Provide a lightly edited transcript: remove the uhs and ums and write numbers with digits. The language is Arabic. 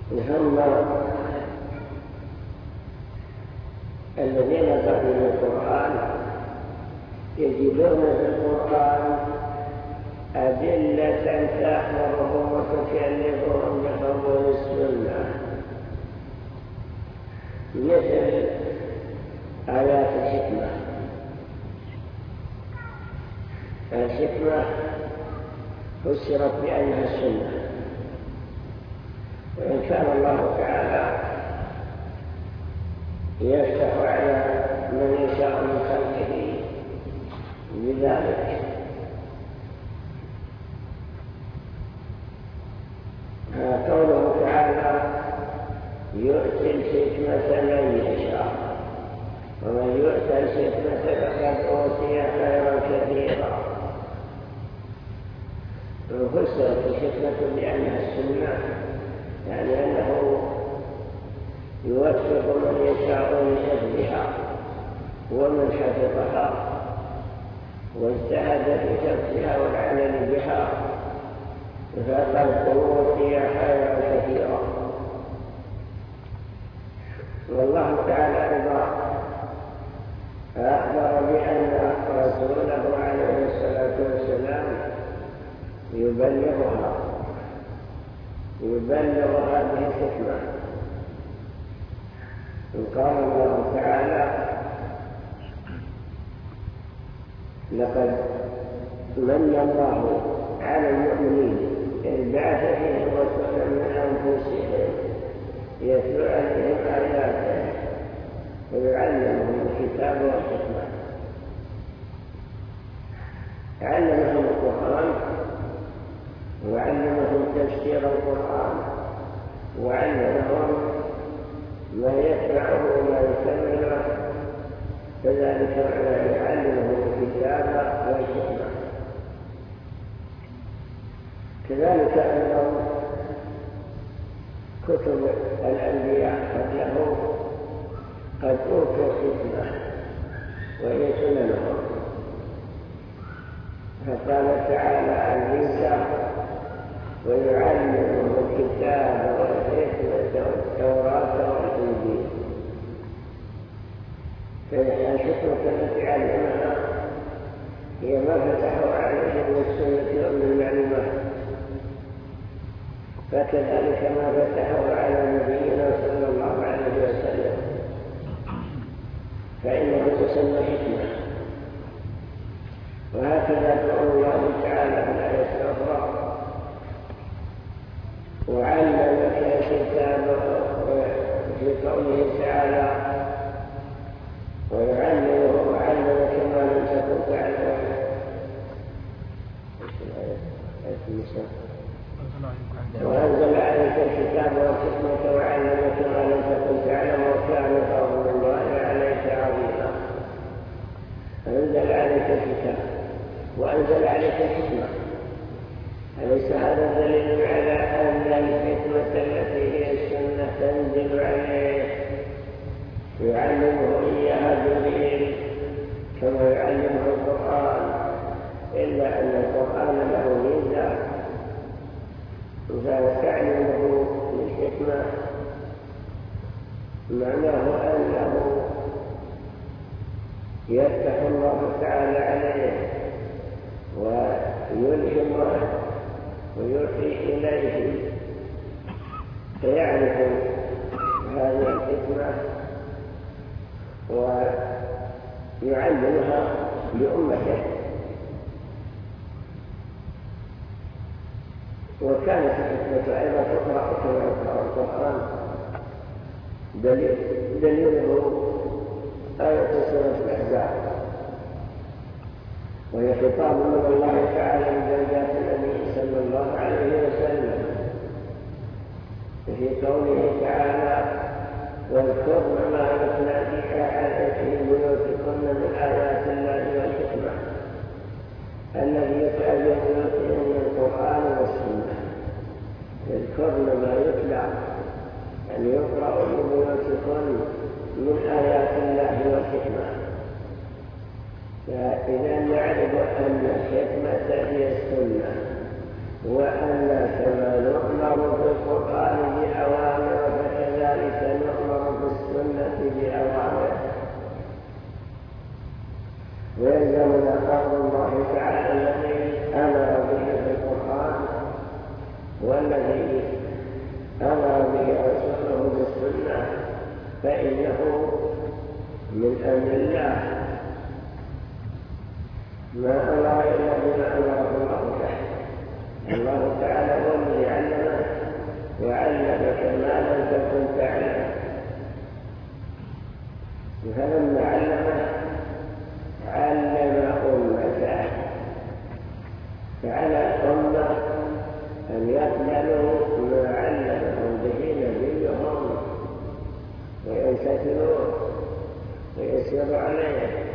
هم الذين قبلوا القرآن يجدون في القرآن أدلة تأمرهم وتكلفهم بقبول السنة، مثل آيات الحكمة فسرت بأنها السنة، وإن كان الله تعالى يفتح على من يشاء من خلقه بذلك، قوله تعالى يؤتي الحكمة من يشاء ومن يؤتى الحكمة فقد أوتي خيرا كثيرا. وفسرت الحكمة بأنها السنة، يعني أنه يوفق من يشاء لحفظها ومن حفظها واجتهد في حفظها والعمل بها فقد أوتي خيرا كثيرا. والله تعالى أيضا أخبر بأن رسوله عليه الصلاة والسلام يبلغ هذه الحكمة. قال الله تعالى لقد من الله على المؤمنين إذ بعث فيهم رسولا من أنفسهم يتلو عليهم آياته ويعلمهم الكتاب والحكمة. علمهم القرآن وعلمهم تفسير القرآن وعلمهم ما يتبعه وما يكمله، كذلك يعلمهم الكتاب والحكمة. كذلك أيضا كتب الأنبياء قبله قد أوتوا الحكمة وهي سننهم، فقال تعالى عن عيسى ويعلمهم الكتاب والحكمة والتوراة والإنجيل. فالحكمة التي علمها هي ما فتحوا عليهم من السنة ومن المعلومات، فكذلك ما فتحوا على نبينا صلى الله عليه وسلم فإنه تسمى حكمة. وهكذا قول الله تعالى في الآية الأخرى وعلمك الكتاب، في قوله تعالى وعلمك ما لم تكن تعلم. وأنزل عليك الكتاب والحكمة وعلمك ما لم تكن تعلم وكان فضل الله عليك عظيما. أنزل عليك الكتاب وأنزل عليك الحكمة. أليس هذا دليل على أن الحكمة التي هي السنة تنزل عليه يعلمه إياها جبريل كما يعلمه القرآن، إلا أن القرآن له ميزة فتعلمه بالحكمة معناه أنه يفتح الله تعالى عليه ويلهمه ويوحي إليه فيعرف هذه الحكمة ويعلمها لأمته. وكانت الحكمة أيضا تقرأ كما يقرأ القرآن، دليله آية سورة الأحزاب وهي خطاب من الله تعالى لزوجات النبي صلى الله عليه وسلم في قوله تعالى واذكرن ما يتلى في بيوتكن من آيات الله والحكمة الذي يتلى بيوتهن من القرآن والسنة. يذكرن ما يتلى أن يقرأ في بيوتكن من آيات الله والحكمة. فإذا نعرف أن الحكمة هي السنة وأن كما نؤمر في القرآن بأوامر ويلزمنا قول الله تعالى الذي أمر به في القرآن والذي أمر به رسوله بالسنة فإنه من أمر الله ما أمر إلا بما أمره الله تعالى. الله تعالى هو الذي علمك وعلمك ما لم تكن تعلم، فلما علمك علم أمته، فعلى الأمة أن يقبلوا ما علمهم به نبيهم ويمتثلوا ويسيروا عليه.